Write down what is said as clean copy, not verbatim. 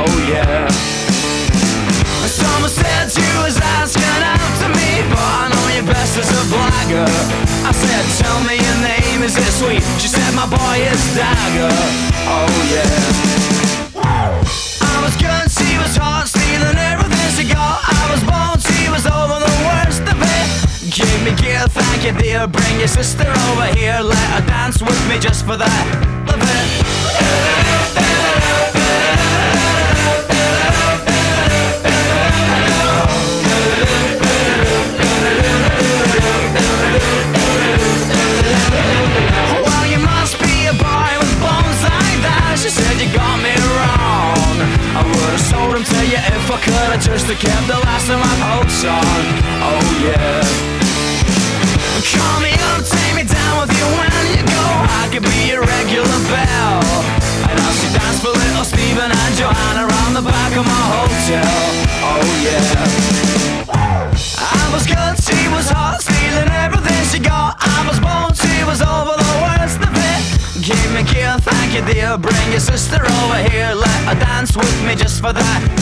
oh yeah. Someone said you was asking out to me, but I know you best as a blagger. I said, tell me your name, is it sweet? She said, my boy is Dagger, oh yeah. I was good, she was hot, stealing everything she got. I was born, she was over the worst of it. Give me gear, thank you dear. Bring your sister over here, let her dance with me just for that of it. Well, you must be a boy with bones like that. She said you got me wrong. I would've sold him to you if I could've just kept the last of my hopes on. Oh yeah. Call me up, take me down with you when you go. I could be your regular belle, and I'll see dance for little Stephen and Joanna around the back of my hotel. Oh yeah. I was good, she was hot, stealing everything she got. I was bold, she was over the worst of it. Give me gear, thank you dear. Bring your sister over here, let her dance with me just for that